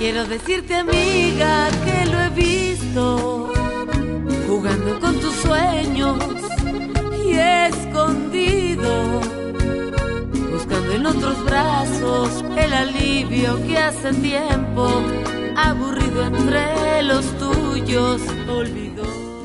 Quiero decirte, amiga, que lo he visto jugando con tus sueños y escondido, buscando en otros brazos el alivio que hace tiempo, aburrido entre los tuyos, olvidó.